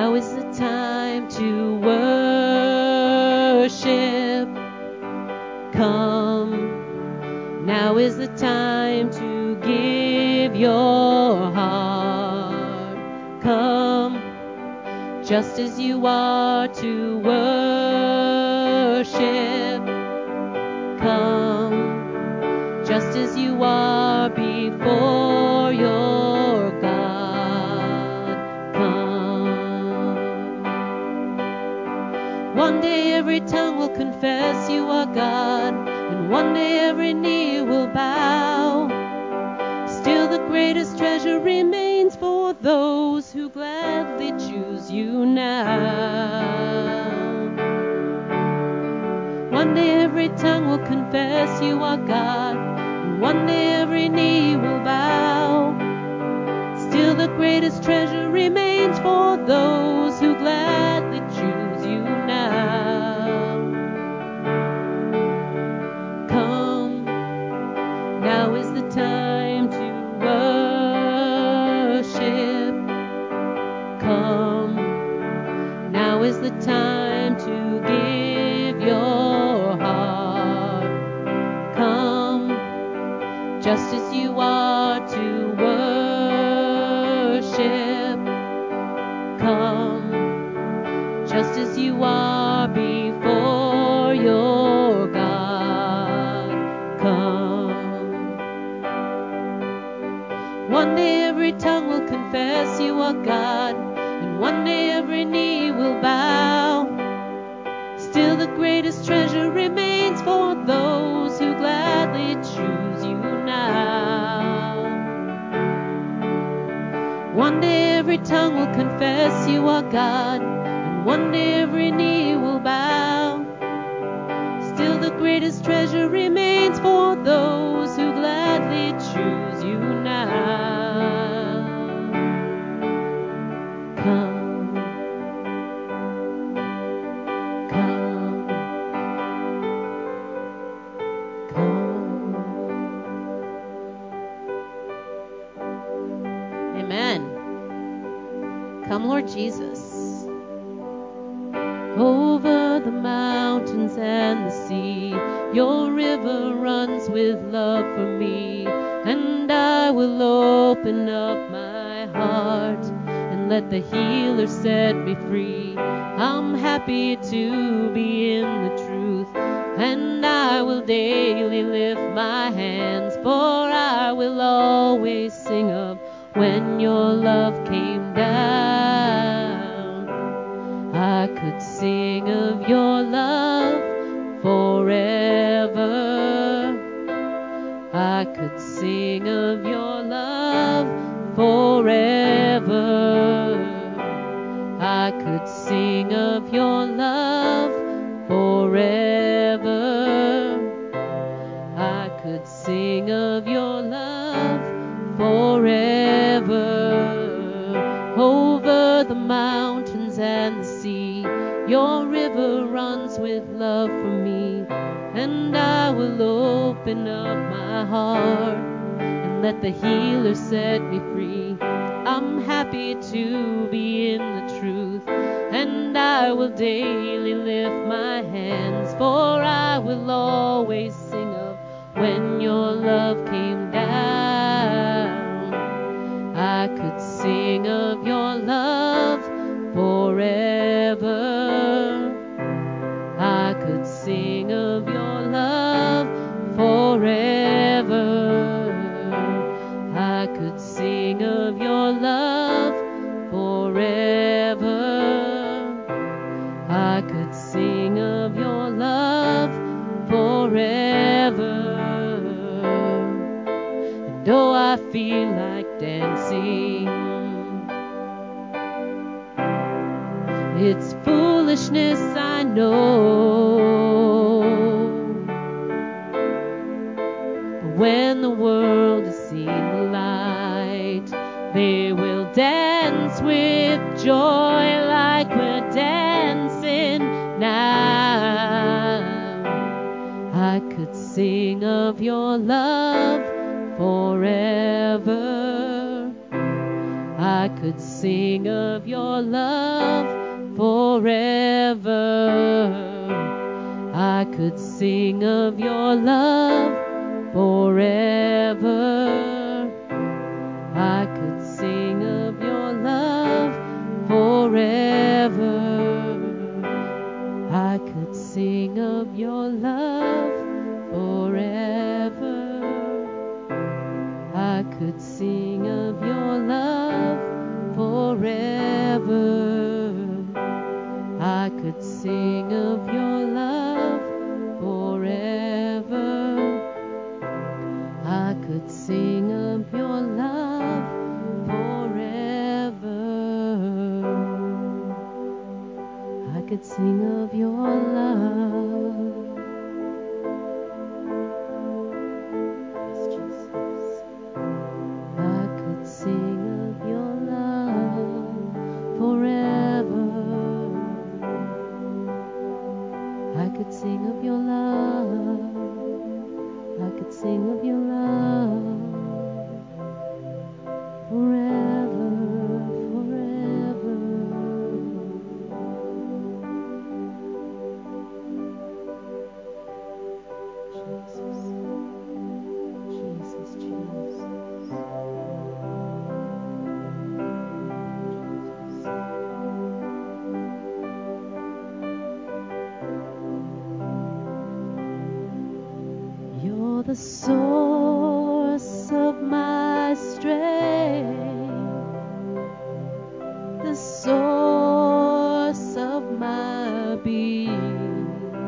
Now is the time to worship. Come. Now is the time to give your heart. Come. Just as you are to worship. Come. Just as you are before your God. Come. One day every tongue will confess you are God, and one day every knee will bow. Still the greatest treasure remains for those who gladly choose you now. One day every tongue will confess you are God, and one day every knee will bow. Still the greatest treasure remains for those who gladly choose you now. Come, now is the time to worship. Come, now is the time to give your heart. Come, just as you are to worship. Come, just as you are before your God. Come. One day every tongue will confess you are God, and one day every knee will bow. Still the greatest treasure remains for those who gladly choose you now. One day every tongue will confess you are God, and one day every knee will bow. Still the greatest treasure remains for those who gladly choose you now. Come. Come. Come. Amen. Come, Lord Jesus. Over the mountains and the sea, your river runs with love for me, and I will open up my heart and let the healer set me free. I'm happy to be in the truth, and I will daily lift my hands, for I will always sing of when your love came down. I could sing of your love forever. I could sing of your love forever. I could sing of your love forever. I could sing of your love forever. Over the mountains and the sea, your river runs with love for me, and I will open up my heart and let the healer set me free. I'm happy to be in the truth, and I will daily lift my hands, for I will always sing of when your love came down. I could sing of your love forever. I could sing of your love forever. I could sing of your love forever. I could sing of your love forever. And oh, I feel like dancing. It's foolishness, I know, but when the world has seen the light, they will dance with joy like we're dancing now. I could sing of your love forever. I I could sing of your love forever. I could sing of your love forever. I could sing of your love forever. I could sing of your love forever. I could sing of your love forever. I could sing of your love forever. I could sing of your love forever. I could sing of your love. Yes, Jesus. I could sing of your love forever. I could sing of your love. I could sing of your love forever, forever. Jesus, Jesus, Jesus. You're the source of my strength, the source of my being,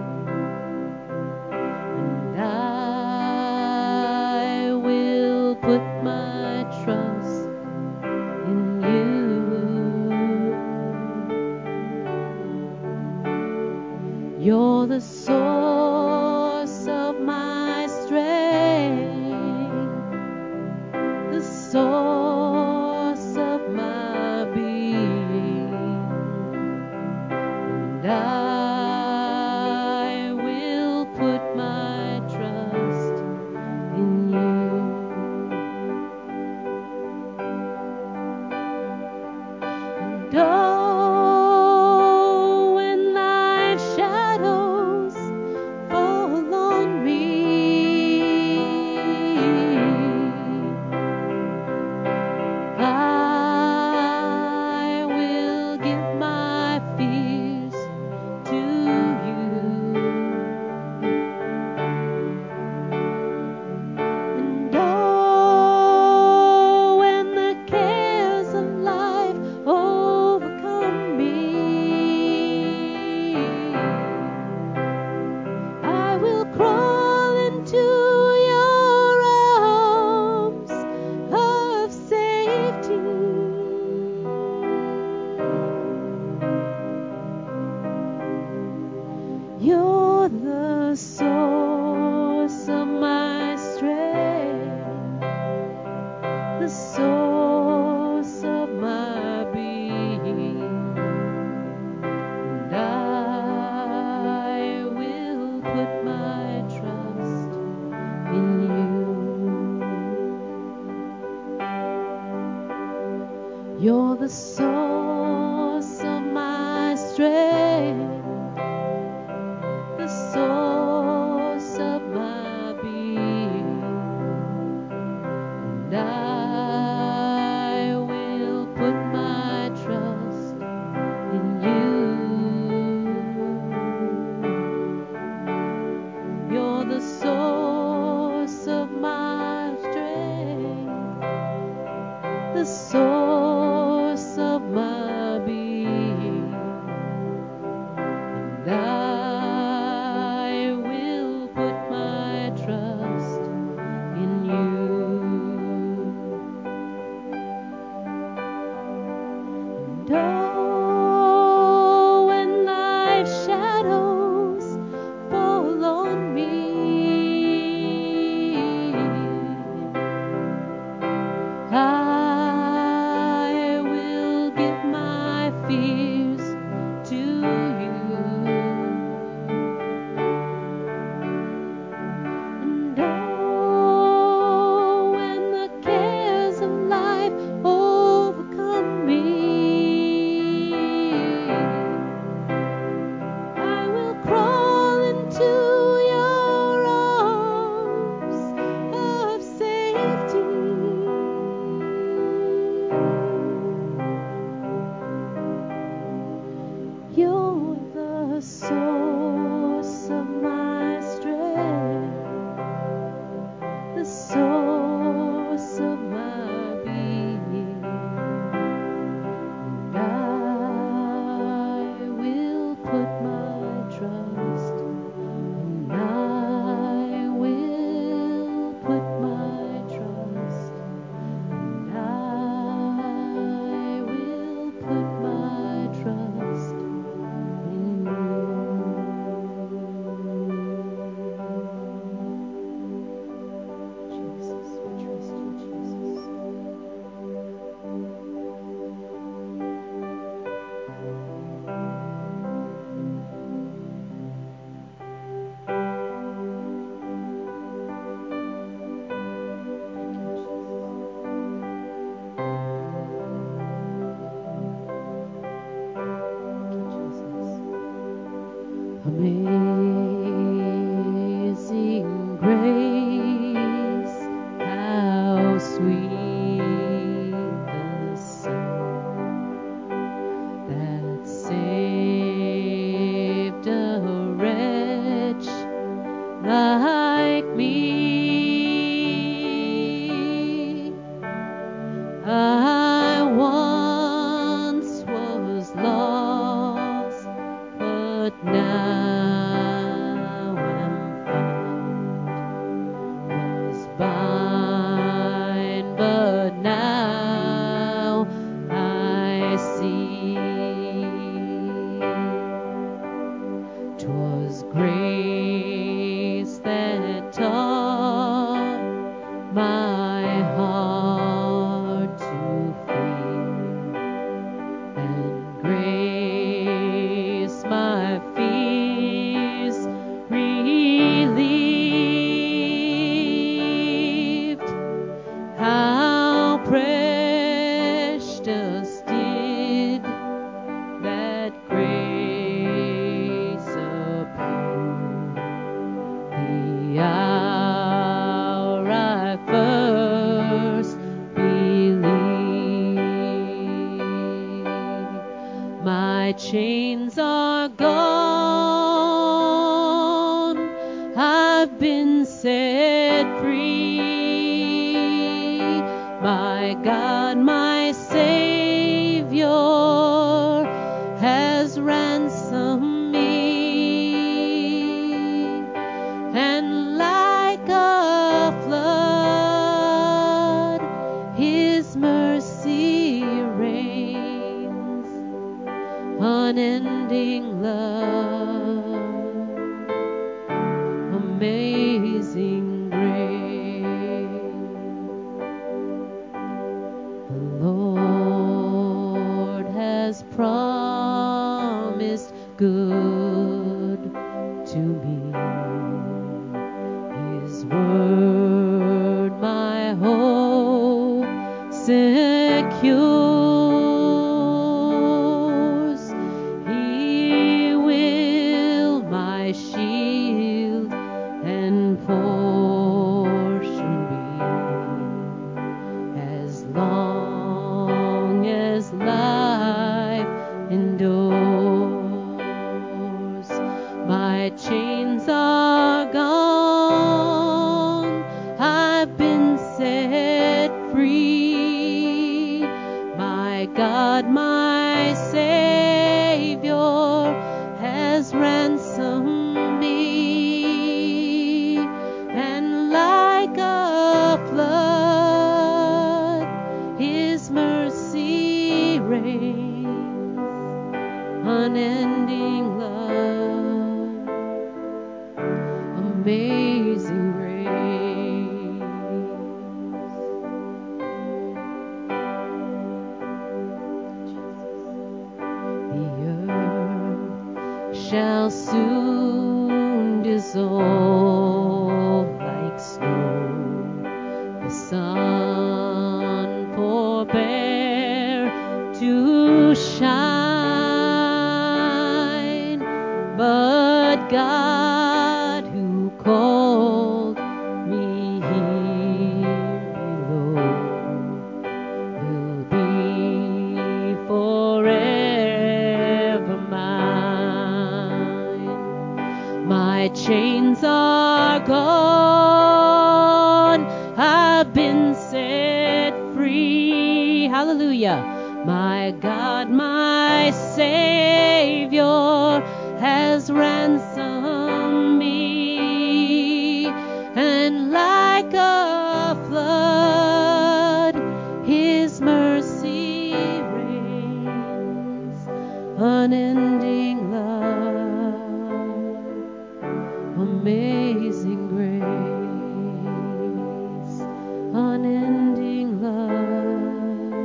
and I will put my trust in you. You're the source of my strength, the source of my being, and I will put my trust in you. And oh, when life's shadows fall on me, I will give my fears to you. And oh, when the cares of life overcome me, I will crawl into your arms of safety. You're the source of my strength, the source of my being, and I will put my trust in you. You're the source of my strength, the source of my being, and I will put my trust in you. You're the source of my strength, the source of my being, and I will put my trust in you. And oh, when life's shadows fall on me, I will give my fears to you. Amazing grace, how sweet the sound that saved a wretch like me. I once was lost, but now am found. Was blind, but now I see. 'Twas grace that taught my heart to fear, and grace my fears relieved. How precious did that grace appear, the hour I first believed. My chains are gone, I've been set free. My God, my Savior has ransomed me, and like a flood, His mercy reigns, unending love, amazing grace. The Lord has promised good to me. His word my hope secures. He will my shield and portion be, as long as life endures. My chains are gone, I've been set free. My God, my Savior has ransomed me, and like a flood, His mercy reigns, unending love, amazing grace. The earth shall soon dissolve like snow. The sun forbear to shine, but God who called me here below will be forever mine. My chains are gone, I've been set free. Hallelujah. My God, my Savior has ransomed me, and like a flood, His mercy reigns, unending love, amazing grace, unending love,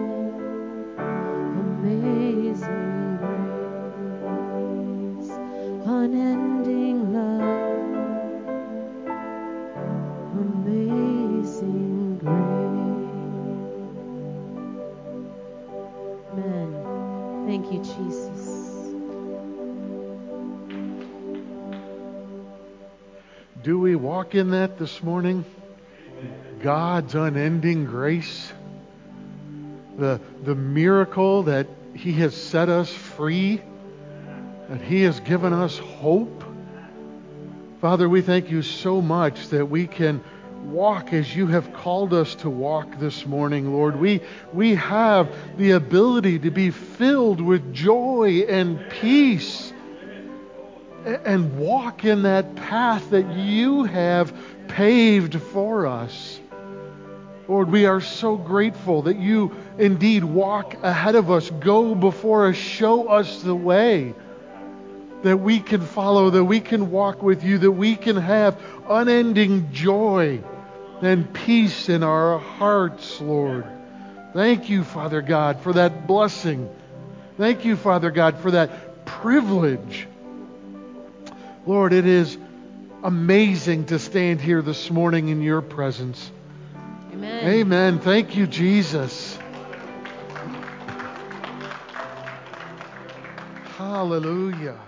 amazing grace, unending love, amazing grace. Amen. Thank you, Jesus. Do we walk in that this morning? God's unending grace, the miracle that He has set us free, that He has given us hope. Father, we thank You so much that we can walk as You have called us to walk this morning, Lord. We have the ability to be filled with joy and peace and walk in that path that You have paved for us. Lord, we are so grateful that You indeed walk ahead of us, go before us, show us the way that we can follow, that we can walk with You, that we can have unending joy and peace in our hearts, Lord. Thank You, Father God, for that blessing. Thank You, Father God, for that privilege. Lord, it is amazing to stand here this morning in Your presence. Amen. Amen. Thank You, Jesus. Hallelujah.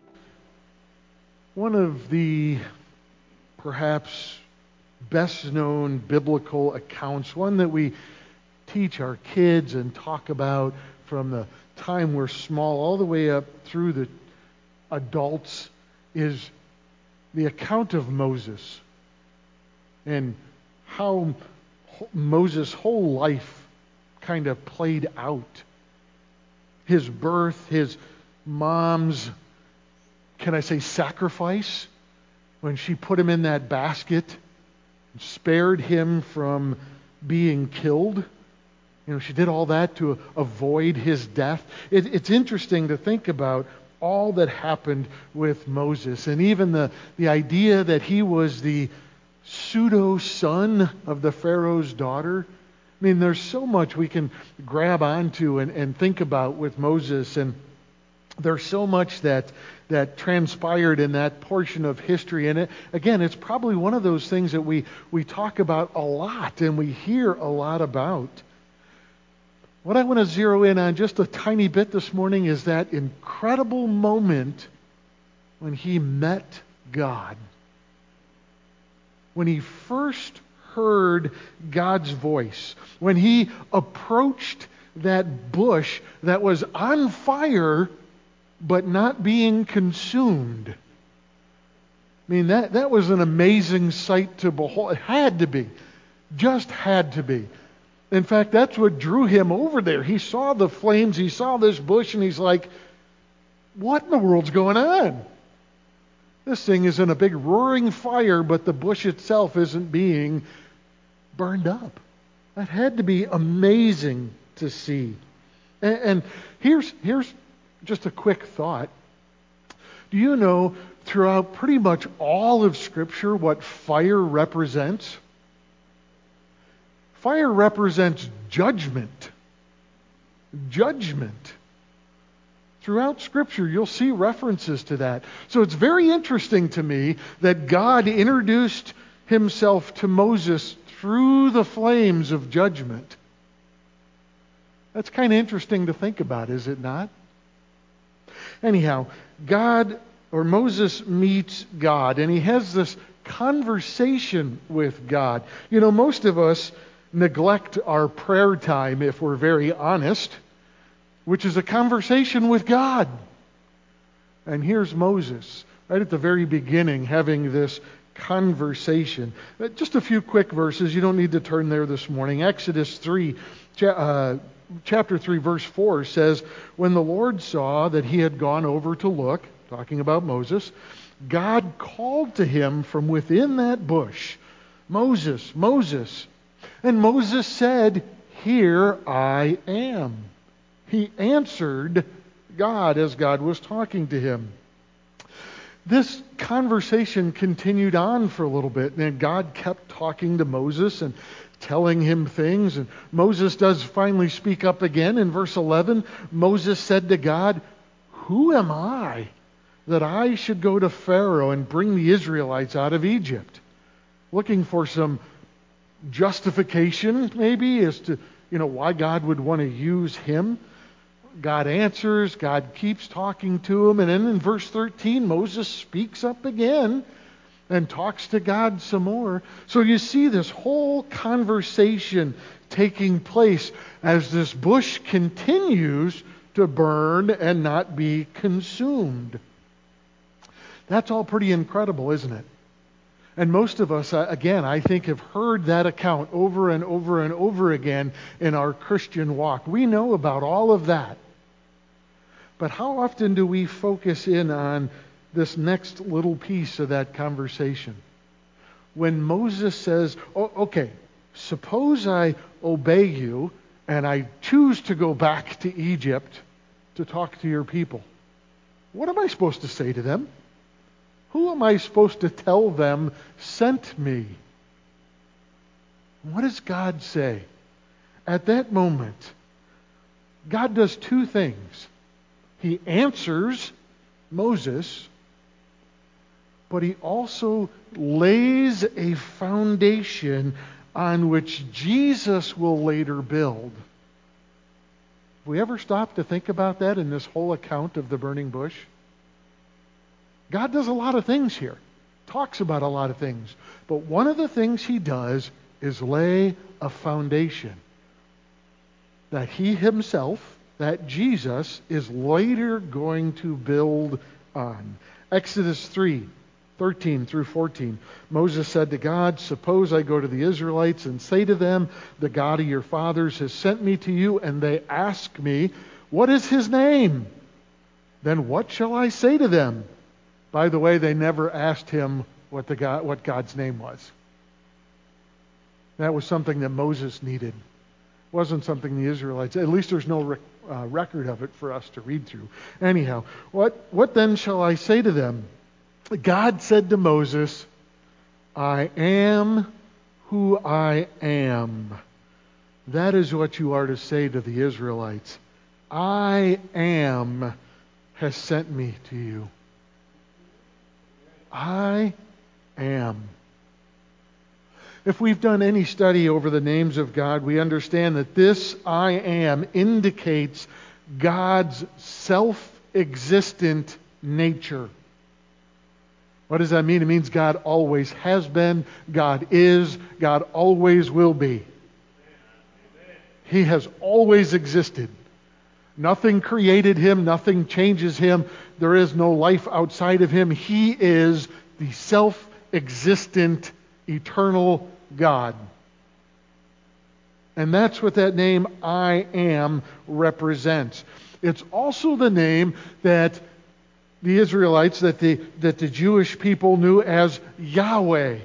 One of the perhaps best known biblical accounts, one that we teach our kids and talk about from the time we're small all the way up through the adults, is the account of Moses and how Moses' whole life kind of played out. His birth, his mom's, can I say, sacrifice, when she put him in that basket, spared him from being killed. She did all that to avoid his death. It's interesting to think about all that happened with Moses, and even the idea that he was the pseudo-son of the Pharaoh's daughter. I mean, there's so much we can grab onto and think about with Moses, and there's so much that transpired in that portion of history. And again, it's probably one of those things that we talk about a lot and we hear a lot about. What I want to zero in on just a tiny bit this morning is that incredible moment when he met God. When he first heard God's voice, when he approached that bush that was on fire but not being consumed. I mean, that was an amazing sight to behold. It had to be. Just had to be. In fact, that's what drew him over there. He saw the flames, he saw this bush, and he's like, what in the world's going on? This thing is in a big roaring fire, but the bush itself isn't being burned up. That had to be amazing to see. And here's just a quick thought. Do you know throughout pretty much all of Scripture what fire represents? Fire represents judgment. Judgment. Throughout Scripture, you'll see references to that. So it's very interesting to me that God introduced Himself to Moses through the flames of judgment. That's kind of interesting to think about, is it not? Anyhow, Moses meets God, and he has this conversation with God. Most of us neglect our prayer time, if we're very honest, which is a conversation with God. And here's Moses, right at the very beginning, having this conversation. Just a few quick verses. You don't need to turn there this morning. Exodus 3, chapter 3, verse 4 says, when the Lord saw that he had gone over to look, talking about Moses, God called to him from within that bush, Moses, Moses. And Moses said, here I am. He answered God as God was talking to him. This conversation continued on for a little bit, and God kept talking to Moses and telling him things. And Moses does finally speak up again. In verse 11, Moses said to God, who am I that I should go to Pharaoh and bring the Israelites out of Egypt? Looking for some justification, maybe, as to why God would want to use him. God answers, God keeps talking to him, and then in verse 13, Moses speaks up again, and talks to God some more. So you see this whole conversation taking place as this bush continues to burn and not be consumed. That's all pretty incredible, isn't it? And most of us, again, I think have heard that account over and over and over again in our Christian walk. We know about all of that. But how often do we focus in on this next little piece of that conversation? When Moses says, oh, okay, suppose I obey you and I choose to go back to Egypt to talk to your people. What am I supposed to say to them? Who am I supposed to tell them sent me? What does God say? At that moment, God does two things. He answers Moses, but he also lays a foundation on which Jesus will later build. Have we ever stopped to think about that in this whole account of the burning bush? God does a lot of things here, talks about a lot of things. But one of the things he does is lay a foundation that he himself, that Jesus, is later going to build on. Exodus 3:13 through 14. Moses said to God, suppose I go to the Israelites and say to them, the God of your fathers has sent me to you, and they ask me, what is his name? Then what shall I say to them? By the way, they never asked him what God's name was. That was something that Moses needed. It wasn't something the Israelites, at least there's no record of it for us to read through. Anyhow, what then shall I say to them? God said to Moses, I am who I am. That is what you are to say to the Israelites. I am has sent me to you. I am. If we've done any study over the names of God, we understand that this I am indicates God's self-existent nature. What does that mean? It means God always has been, God is, God always will be. He has always existed. Nothing created him, nothing changes him. There is no life outside of him. He is the self-existent, eternal God. And that's what that name I am represents. It's also the name that the Israelites, that the Jewish people knew as Yahweh.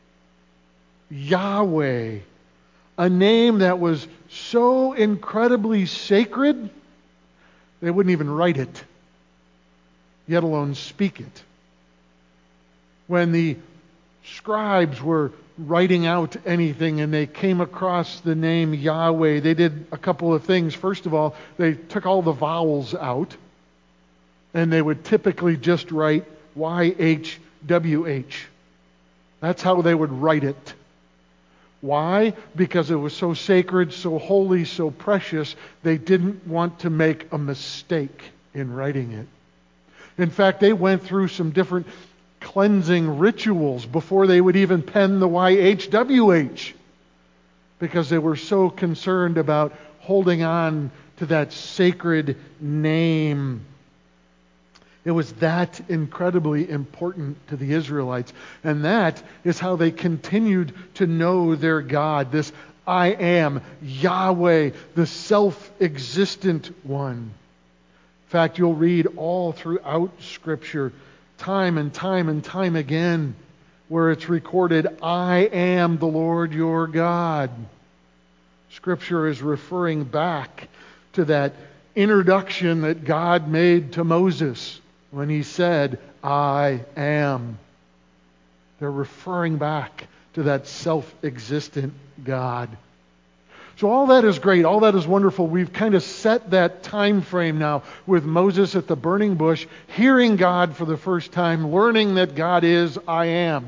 Yahweh. A name that was so incredibly sacred, they wouldn't even write it, yet alone speak it. When the scribes were writing out anything and they came across the name Yahweh, they did a couple of things. First of all, they took all the vowels out, and they would typically just write YHWH. That's how they would write it. Why? Because it was so sacred, so holy, so precious, they didn't want to make a mistake in writing it. In fact, they went through some different cleansing rituals before they would even pen the YHWH, because they were so concerned about holding on to that sacred name. It was that incredibly important to the Israelites. And that is how they continued to know their God. This I am, Yahweh, the self-existent one. In fact, you'll read all throughout Scripture, time and time and time again, where it's recorded, I am the Lord your God. Scripture is referring back to that introduction that God made to Moses when he said, I am. They're referring back to that self-existent God. So all that is great. All that is wonderful. We've kind of set that time frame now with Moses at the burning bush, hearing God for the first time, learning that God is, I am.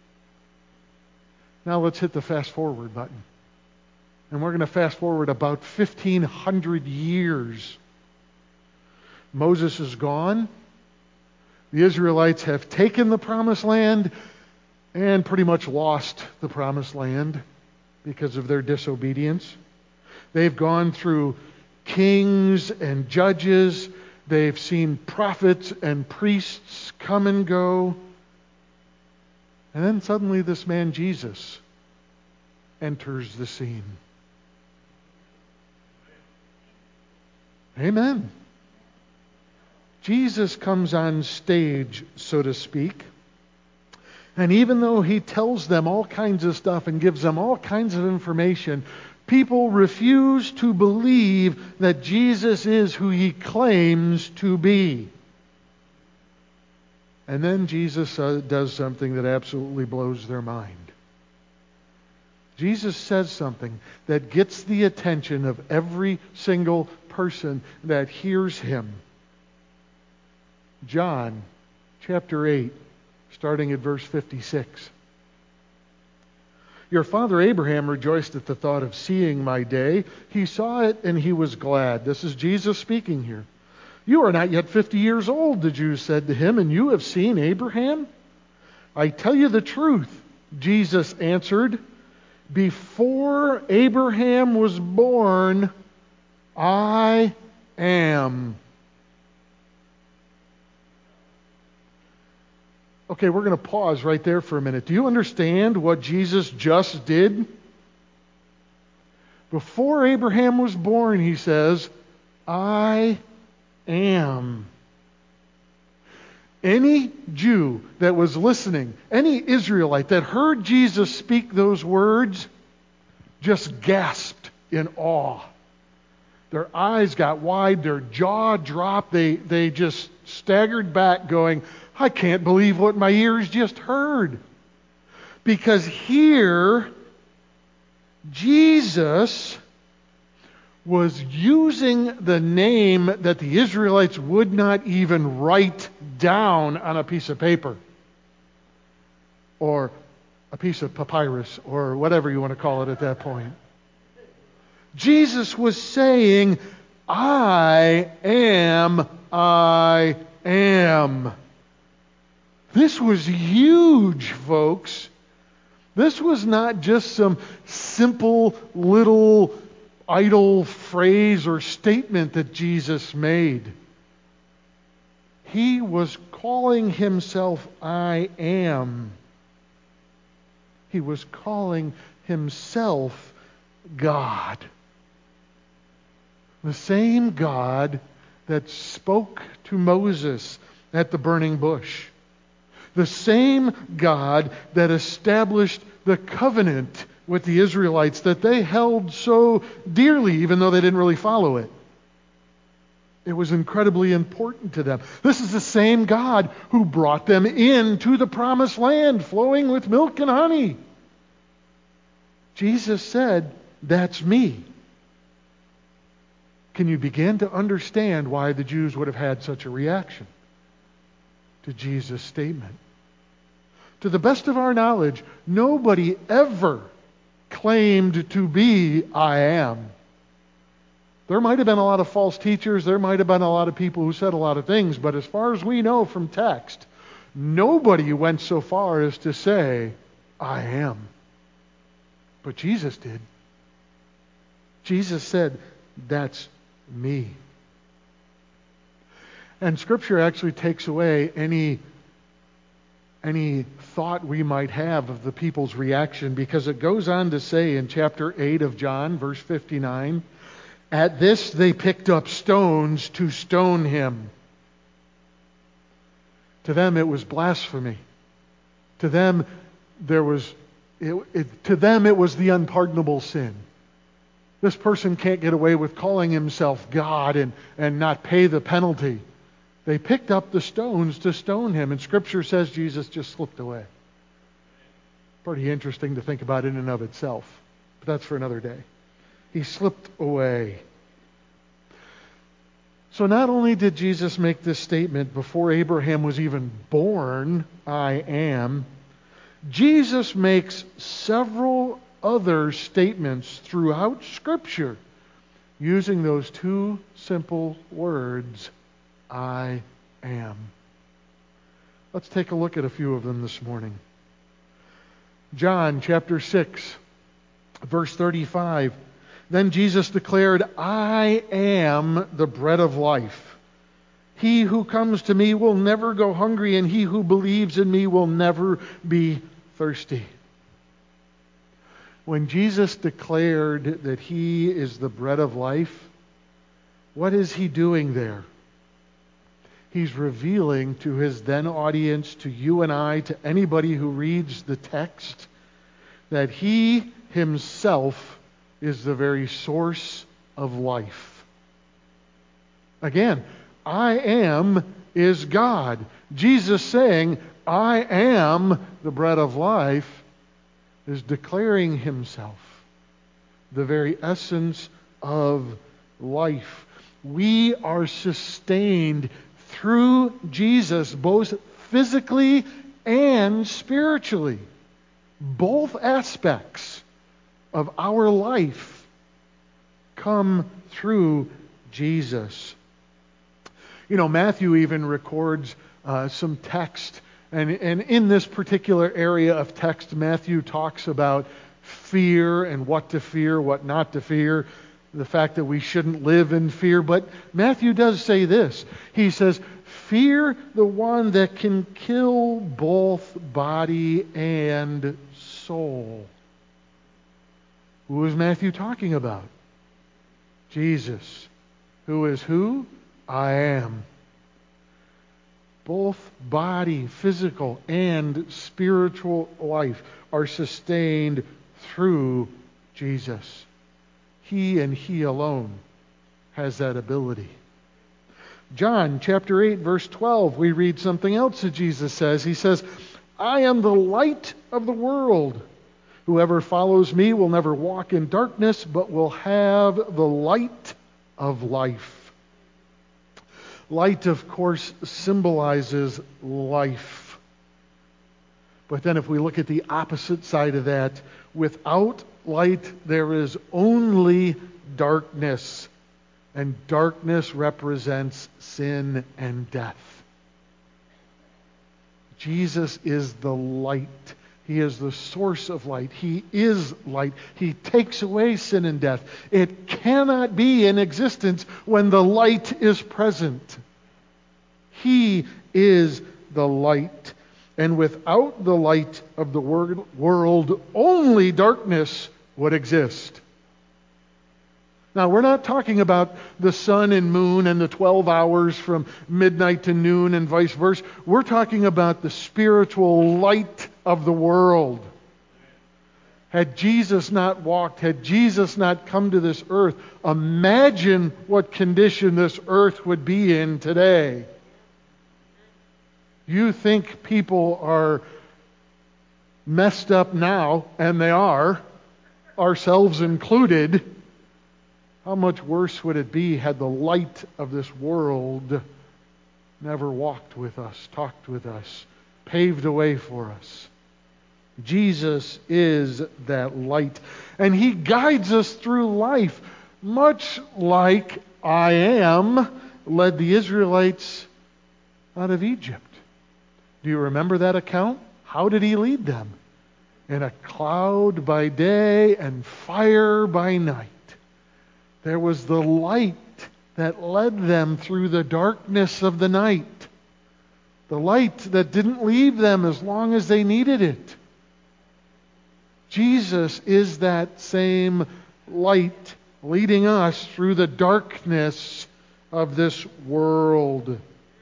Now let's hit the fast forward button. And we're going to fast forward about 1,500 years. Moses is gone. The Israelites have taken the promised land. and pretty much lost the promised land because of their disobedience. They've gone through kings and judges. They've seen prophets and priests come and go. And then suddenly this man Jesus enters the scene. Amen. Jesus comes on stage, so to speak. And even though he tells them all kinds of stuff and gives them all kinds of information, people refuse to believe that Jesus is who he claims to be. And then Jesus does something that absolutely blows their mind. Jesus says something that gets the attention of every single person that hears him. John chapter 8, starting at verse 56. Your father Abraham rejoiced at the thought of seeing my day. He saw it and he was glad. This is Jesus speaking here. You are not yet 50 years old, the Jews said to him, and you have seen Abraham? I tell you the truth, Jesus answered. Before Abraham was born, I am. Okay, we're going to pause right there for a minute. Do you understand what Jesus just did? Before Abraham was born, he says, I am. Any Jew that was listening, any Israelite that heard Jesus speak those words, just gasped in awe. Their eyes got wide, their jaw dropped, they just staggered back going, I can't believe what my ears just heard. Because here, Jesus was using the name that the Israelites would not even write down on a piece of paper or a piece of papyrus or whatever you want to call it at that point. Jesus was saying, I am, I am. This was huge, folks. This was not just some simple little idle phrase or statement that Jesus made. He was calling himself I am. He was calling himself God. The same God that spoke to Moses at the burning bush. The same God that established the covenant with the Israelites that they held so dearly, even though they didn't really follow it. It was incredibly important to them. This is the same God who brought them into the promised land, flowing with milk and honey. Jesus said, that's me. Can you begin to understand why the Jews would have had such a reaction to Jesus' statement? To the best of our knowledge, nobody ever claimed to be I am. There might have been a lot of false teachers, there might have been a lot of people who said a lot of things, but as far as we know from text, nobody went so far as to say, I am. But Jesus did. Jesus said, that's me. And Scripture actually takes away any thought we might have of the people's reaction, because it goes on to say in chapter 8 of John, verse 59, at this they picked up stones to stone him. To them it was blasphemy. To them it was the unpardonable sin. This person can't get away with calling himself God and not pay the penalty. They picked up the stones to stone him, and Scripture says Jesus just slipped away. Pretty interesting to think about in and of itself, but that's for another day. He slipped away. So not only did Jesus make this statement before Abraham was even born, I am, Jesus makes several other statements throughout Scripture using those two simple words, I am. Let's take a look at a few of them this morning. John chapter 6, verse 35. Then Jesus declared, I am the bread of life. He who comes to me will never go hungry, and he who believes in me will never be thirsty. When Jesus declared that he is the bread of life, what is he doing there? He's revealing to his then audience, to you and I, to anybody who reads the text, that he himself is the very source of life. Again, I am is God. Jesus saying, I am the bread of life, is declaring himself the very essence of life. We are sustained through Jesus, both physically and spiritually. Both aspects of our life come through Jesus. You know, Matthew even records some text, and in this particular area of text, Matthew talks about fear and what to fear, what not to fear, the fact that we shouldn't live in fear. But Matthew does say this. He says, fear the one that can kill both body and soul. Who is Matthew talking about? Jesus. Who is who? I am. Both body, physical, and spiritual life are sustained through Jesus. He and He alone has that ability. John chapter 8, verse 12, we read something else that Jesus says. He says, I am the light of the world. Whoever follows me will never walk in darkness, but will have the light of life. Light, of course, symbolizes life. But then if we look at the opposite side of that, without light there is only darkness. And darkness represents sin and death. Jesus is the light. He is the source of light. He is light. He takes away sin and death. It cannot be in existence when the light is present. He is the light. And without the light of the world, only darkness would exist. Now, we're not talking about the sun and moon and the 12 hours from midnight to noon and vice versa. We're talking about the spiritual light of the world. Had Jesus not walked, had Jesus not come to this earth, imagine what condition this earth would be in today. You think people are messed up now, and they are, ourselves included. How much worse would it be had the light of this world never walked with us, talked with us, paved a way for us? Jesus is that light. And He guides us through life, much like I am led the Israelites out of Egypt. Do you remember that account? How did He lead them? In a cloud by day and fire by night. There was the light that led them through the darkness of the night. The light that didn't leave them as long as they needed it. Jesus is that same light leading us through the darkness of this world.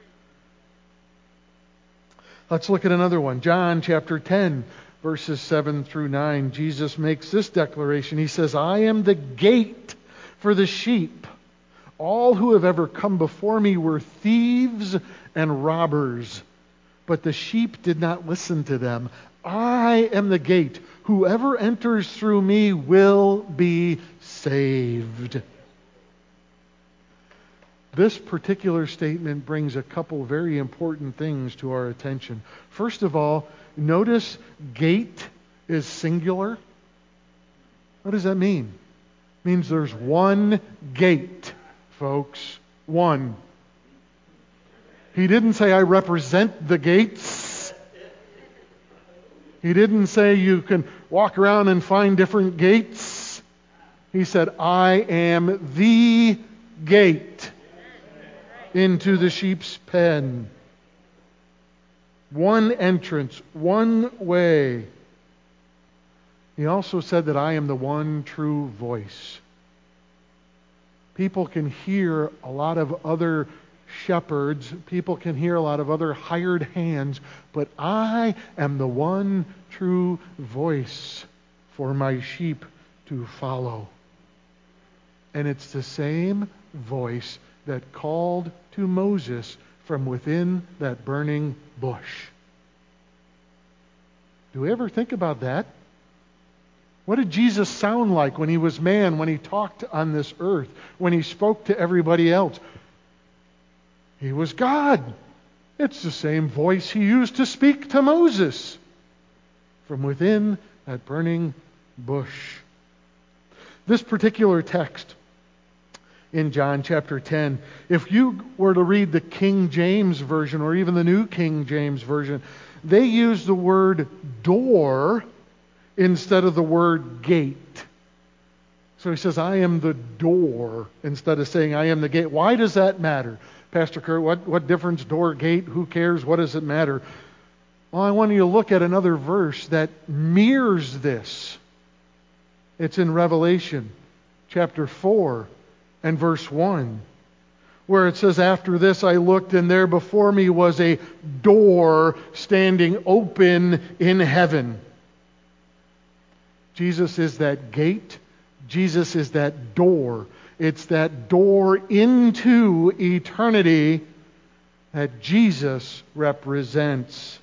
Let's look at another one. John chapter 10, verses 7 through 9. Jesus makes this declaration. He says, I am the gate for the sheep. All who have ever come before me were thieves and robbers, but the sheep did not listen to them. I am the gate. Whoever enters through me will be saved. This particular statement brings a couple very important things to our attention. First of all, notice gate is singular. What does that mean? It means there's one gate, folks. One. He didn't say, I represent the gates. He didn't say you can walk around and find different gates. He said, I am the gate into the sheep's pen. One entrance, one way. He also said that I am the one true voice. People can hear a lot of other shepherds. People can hear a lot of other hired hands. But I am the one true voice for my sheep to follow. And it's the same voice that called to Moses from within that burning bush. Do we ever think about that? What did Jesus sound like when he was man, when he talked on this earth, when he spoke to everybody else? He was God. It's the same voice he used to speak to Moses from within that burning bush. This particular text in John chapter 10, if you were to read the King James Version or even the New King James Version, they use the word door instead of the word gate. So he says, I am the door, instead of saying, I am the gate. Why does that matter? Pastor Kurt, what difference, door, gate, who cares? What does it matter? Well, I want you to look at another verse that mirrors this. It's in Revelation chapter 4 and verse 1, where it says, after this I looked, and there before me was a door standing open in heaven. Jesus is that gate. Jesus is that door. It's that door into eternity that Jesus represents.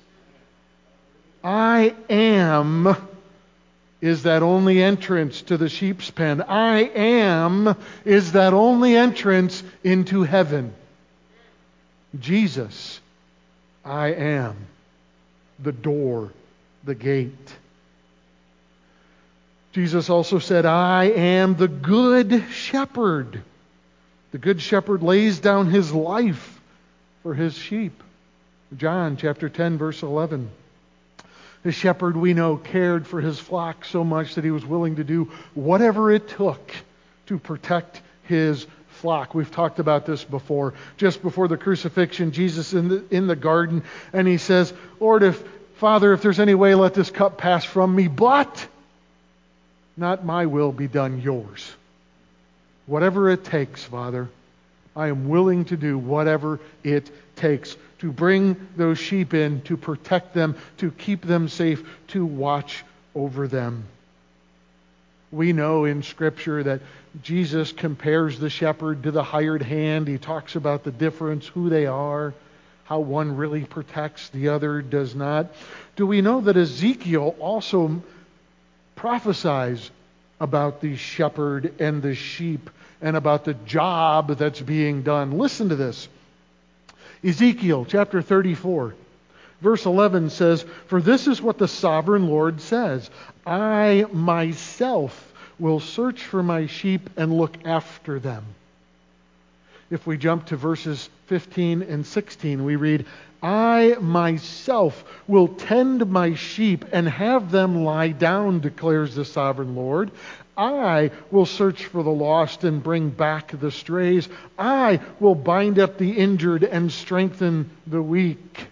I am is that only entrance to the sheep's pen. I am is that only entrance into heaven. Jesus, I am the door, the gate. Jesus also said, I am the good shepherd. The good shepherd lays down his life for his sheep. John chapter 10, verse 11. The shepherd, we know, cared for his flock so much that he was willing to do whatever it took to protect his flock. We've talked about this before. Just before the crucifixion, Jesus in the garden, and he says, Lord, Father, if there's any way, let this cup pass from me, but not my will be done, yours. Whatever it takes, Father, I am willing to do whatever it takes to bring those sheep in, to protect them, to keep them safe, to watch over them. We know in Scripture that Jesus compares the shepherd to the hired hand. He talks about the difference, who they are, how one really protects, the other does not. Do we know that Ezekiel also prophesies about the shepherd and the sheep and about the job that's being done? Listen to this. Ezekiel chapter 34, verse 11 says, For this is what the sovereign Lord says, I myself will search for my sheep and look after them. If we jump to verses 15 and 16, we read, I myself will tend my sheep and have them lie down, declares the sovereign Lord. I will search for the lost and bring back the strays. I will bind up the injured and strengthen the weak.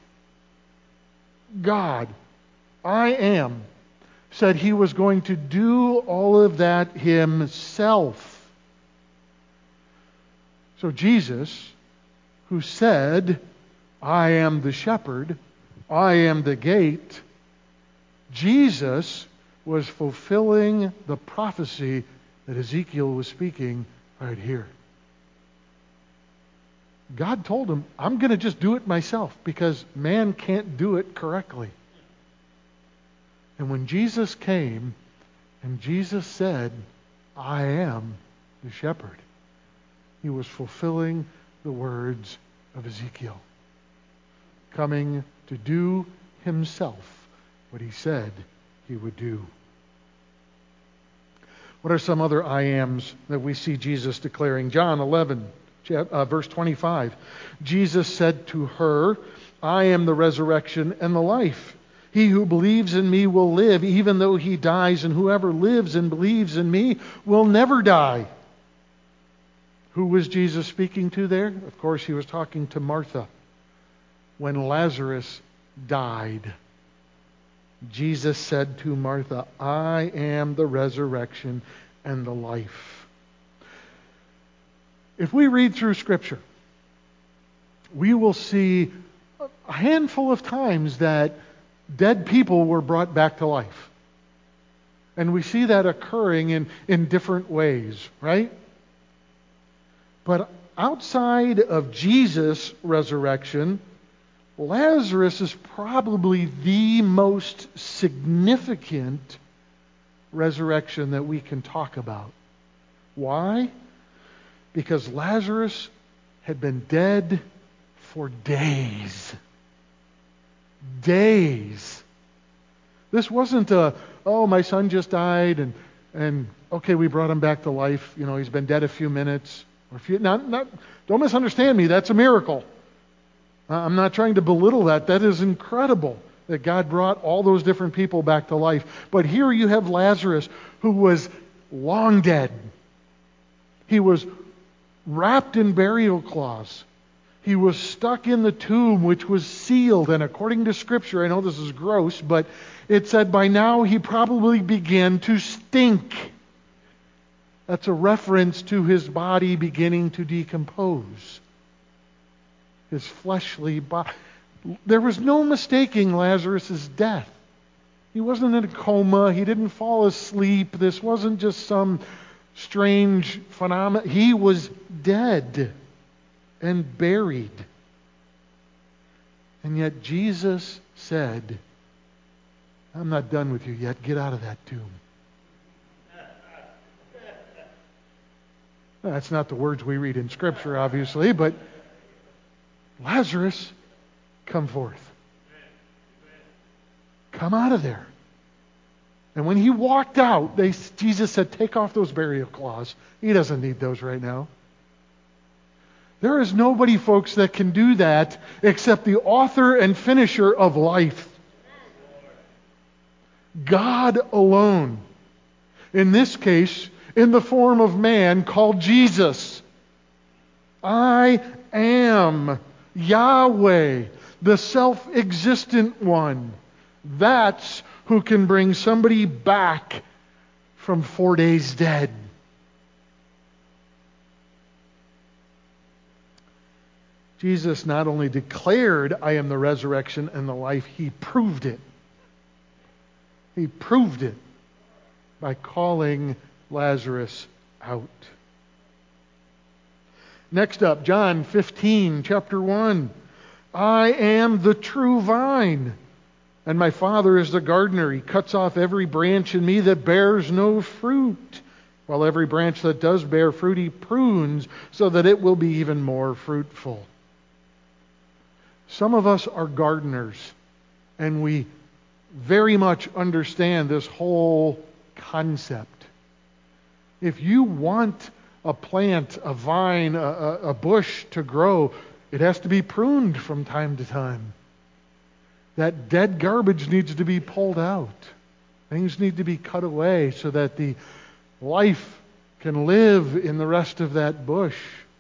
God, I am, said he was going to do all of that himself. So Jesus, who said, I am the shepherd, I am the gate, Jesus was fulfilling the prophecy that Ezekiel was speaking right here. God told him, I'm going to just do it myself because man can't do it correctly. And when Jesus came and Jesus said, I am the shepherd, he was fulfilling the words of Ezekiel, coming to do himself what he said he would do. What are some other I ams that we see Jesus declaring? John 11, verse 25. Jesus said to her, I am the resurrection and the life. He who believes in me will live even though he dies, and whoever lives and believes in me will never die. Who was Jesus speaking to there? Of course, he was talking to Martha when Lazarus died. Jesus said to Martha, I am the resurrection and the life. If we read through Scripture, we will see a handful of times that dead people were brought back to life. And we see that occurring in different ways, right? But outside of Jesus' resurrection, Lazarus is probably the most significant resurrection that we can talk about. Why? Because Lazarus had been dead for days. Days. This wasn't my son just died and okay, we brought him back to life. He's been dead a few minutes. Don't misunderstand me, that's a miracle. I'm not trying to belittle that. That is incredible that God brought all those different people back to life. But here you have Lazarus, who was long dead. He was wrapped in burial cloths. He was stuck in the tomb, which was sealed. And according to Scripture, I know this is gross, but it said by now he probably began to stink. That's a reference to his body beginning to decompose. His fleshly body. There was no mistaking Lazarus' death. He wasn't in a coma. He didn't fall asleep. This wasn't just some strange phenomenon. He was dead and buried. And yet Jesus said, I'm not done with you yet. Get out of that tomb. That's not the words we read in Scripture, obviously, but Lazarus, come forth. Come out of there. And when he walked out, Jesus said, take off those burial cloths. He doesn't need those right now. There is nobody, folks, that can do that except the author and finisher of life. God alone. In this case, in the form of man called Jesus. I am Yahweh, the self-existent one. That's who can bring somebody back from 4 days dead. Jesus not only declared, I am the resurrection and the life, He proved it. He proved it by calling Lazarus out. Next up, John 15, chapter 1. I am the true vine, and my Father is the gardener. He cuts off every branch in me that bears no fruit, while every branch that does bear fruit He prunes so that it will be even more fruitful. Some of us are gardeners, and we very much understand this whole concept. If you want a plant, a vine, a bush to grow, it has to be pruned from time to time. That dead garbage needs to be pulled out. Things need to be cut away so that the life can live in the rest of that bush.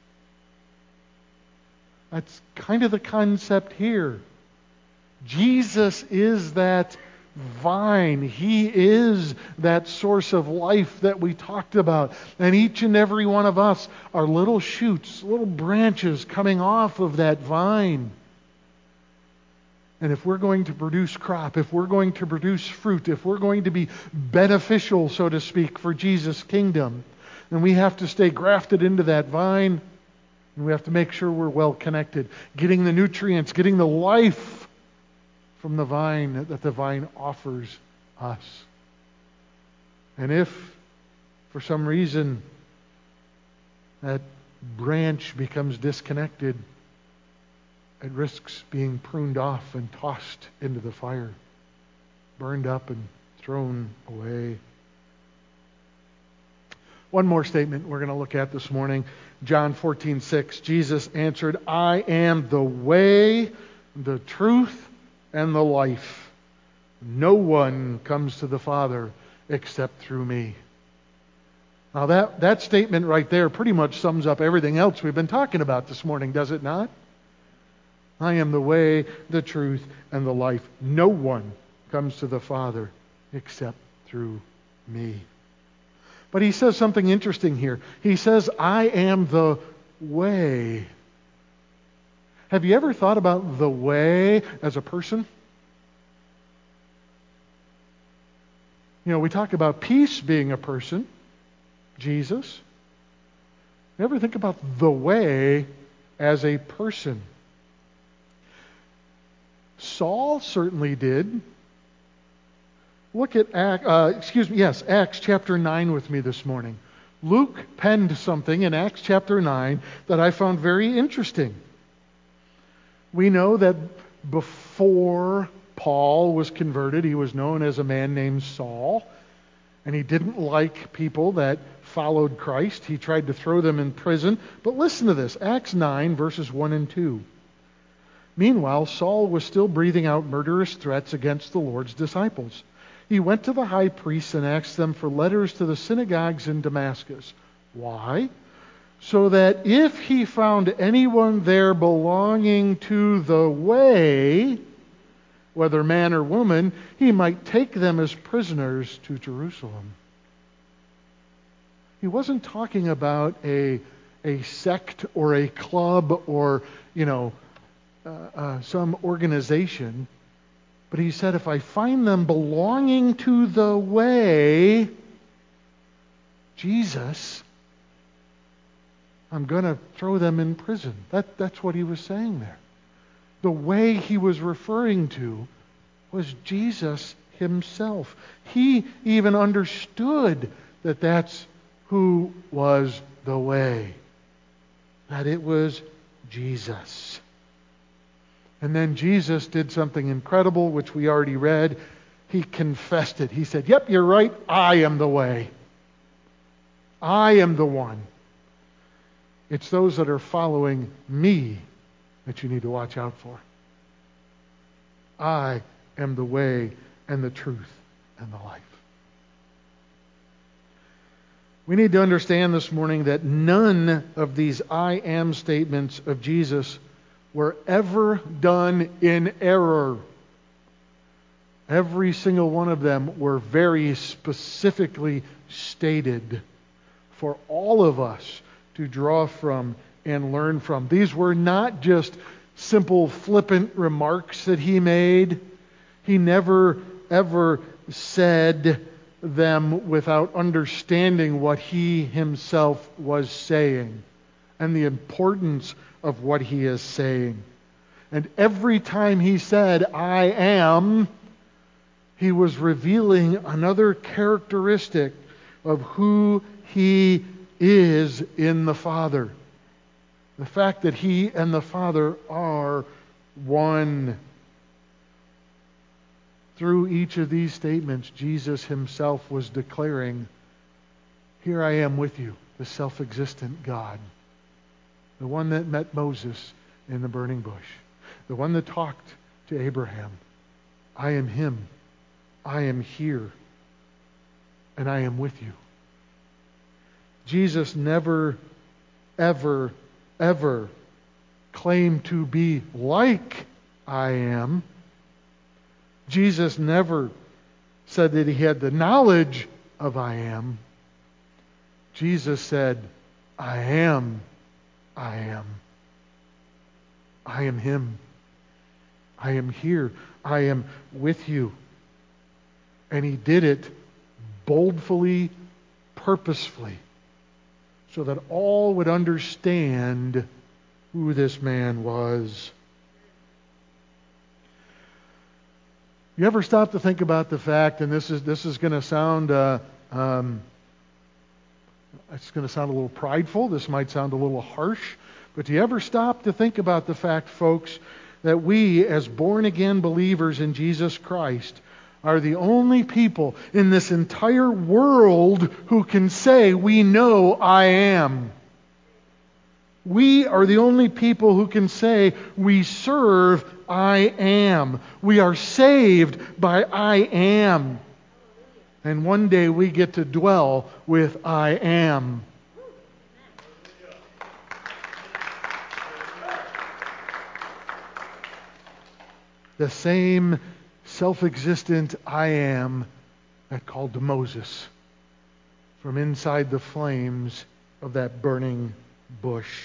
That's kind of the concept here. Jesus is that vine. He is that source of life that we talked about. And each and every one of us are little shoots, little branches coming off of that vine. And if we're going to produce crop, if we're going to produce fruit, if we're going to be beneficial, so to speak, for Jesus' kingdom, then we have to stay grafted into that vine. And we have to make sure we're well connected, getting the nutrients, getting the life from the vine that the vine offers us. And if, for some reason, that branch becomes disconnected, it risks being pruned off and tossed into the fire, burned up and thrown away. One more statement we're going to look at this morning. John 14:6. Jesus answered, I am the way, the truth, and the life. No one comes to the Father except through me. Now that statement right there pretty much sums up everything else we've been talking about this morning, does it not? I am the way, the truth, and the life. No one comes to the Father except through me. But he says something interesting here. He says, I am the way. Have you ever thought about the way as a person? You know, we talk about peace being a person, Jesus. You ever think about the way as a person? Saul certainly did. Look at Acts chapter 9 with me this morning. Luke penned something in Acts chapter 9 that I found very interesting. We know that before Paul was converted, he was known as a man named Saul, and he didn't like people that followed Christ. He tried to throw them in prison. But listen to this, Acts 9, verses 1 and 2. Meanwhile, Saul was still breathing out murderous threats against the Lord's disciples. He went to the high priests and asked them for letters to the synagogues in Damascus. Why? So that if he found anyone there belonging to the way, whether man or woman, he might take them as prisoners to Jerusalem. He wasn't talking about a sect or a club or, some organization. But he said, if I find them belonging to the way, Jesus, I'm going to throw them in prison. That's what he was saying there. The way he was referring to was Jesus himself. He even understood that that's who was the way. That it was Jesus. And then Jesus did something incredible, which we already read. He confessed it. He said, yep, you're right. I am the way. I am the one. It's those that are following me that you need to watch out for. I am the way and the truth and the life. We need to understand this morning that none of these I am statements of Jesus were ever done in error. Every single one of them were very specifically stated for all of us to draw from and learn from. These were not just simple flippant remarks that he made. He never ever said them without understanding what he himself was saying and the importance of what he is saying. And every time he said, I am, he was revealing another characteristic of who he is in the Father. The fact that he and the Father are one. Through each of these statements, Jesus himself was declaring, here I am with you, the self-existent God. The one that met Moses in the burning bush. The one that talked to Abraham. I am him. I am here. And I am with you. Jesus never, ever, ever claimed to be like I am. Jesus never said that he had the knowledge of I am. Jesus said, I am. I am. I am him. I am here. I am with you. And he did it boldly, purposefully, so that all would understand who this man was. You ever stop to think about the fact, and this is going to sound it's going to sound a little prideful. This might sound a little harsh. But do you ever stop to think about the fact, folks, that we, as born-again believers in Jesus Christ, are the only people in this entire world who can say, we know I am. We are the only people who can say we serve I am. We are saved by I am. And one day we get to dwell with I am. The same self-existent I am that called to Moses from inside the flames of that burning bush.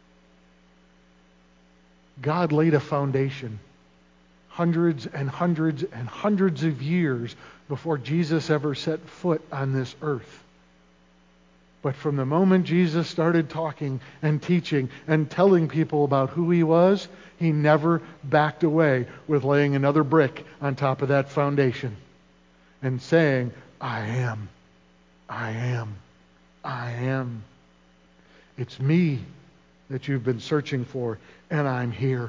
God laid a foundation hundreds and hundreds and hundreds of years before Jesus ever set foot on this earth. But from the moment Jesus started talking and teaching and telling people about who he was, he never backed away with laying another brick on top of that foundation and saying, I am, I am, I am. It's me that you've been searching for, and I'm here.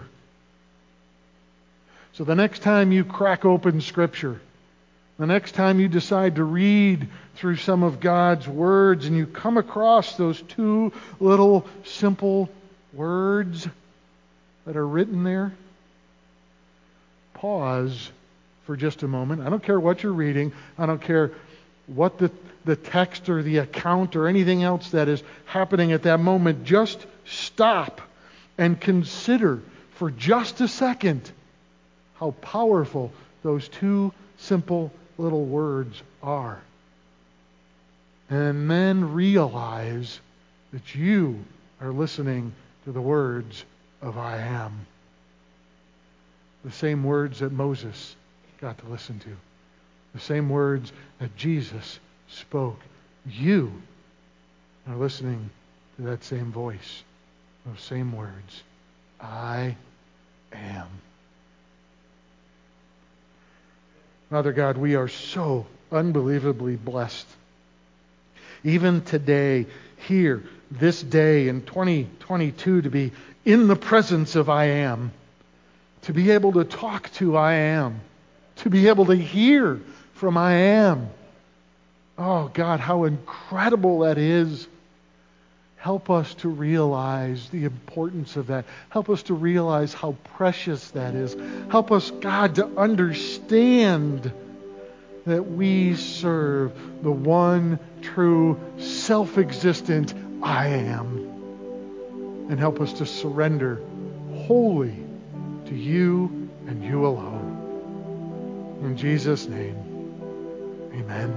So the next time you crack open Scripture, the next time you decide to read through some of God's words and you come across those two little simple words that are written there, pause for just a moment. I don't care what you're reading. I don't care what the text or the account or anything else that is happening at that moment. Just stop and consider for just a second how powerful those two simple little words are. And then realize that you are listening to the words of I am. The same words that Moses got to listen to. The same words that Jesus spoke. You are listening to that same voice. Those same words. I am. Father God, we are so unbelievably blessed. Even today, here, this day in 2022, to be in the presence of I am. To be able to talk to I am. To be able to hear from I am. Oh God, how incredible that is. Help us to realize the importance of that. Help us to realize how precious that is. Help us, God, to understand that we serve the one true, self-existent I am. And help us to surrender wholly to you and you alone. In Jesus' name, amen.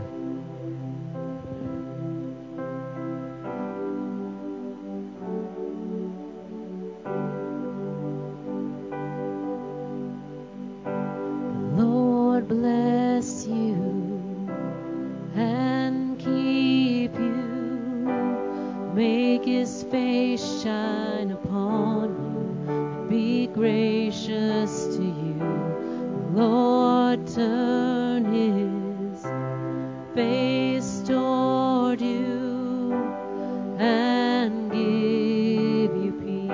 Lord bless you and keep you. Make his face shine upon you and be gracious to you. Lord turn his face toward you and give you peace.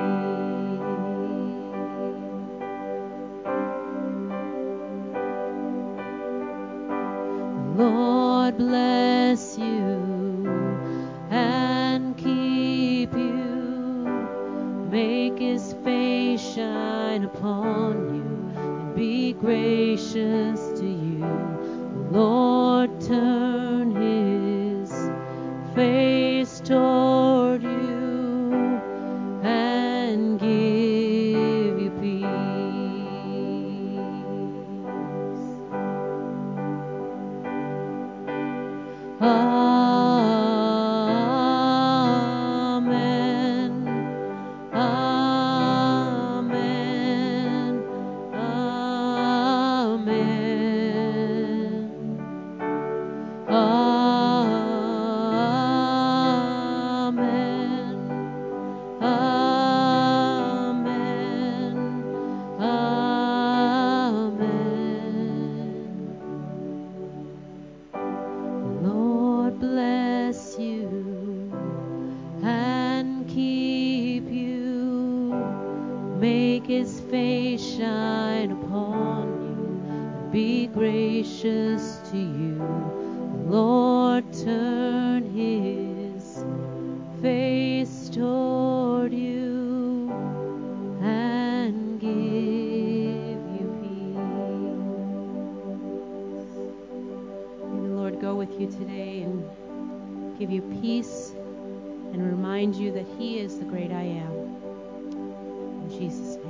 Lord bless you and keep you. Make his face shine upon you and be gracious to you. Lord turn his face toward you and give you peace. Amen. Amen. Amen. Amen. Amen. Amen. Lord bless you and keep you. Make his face shine upon you and be gracious to you. Lord turn his face toward you with you today and give you peace and remind you that He is the great I am. In Jesus' name.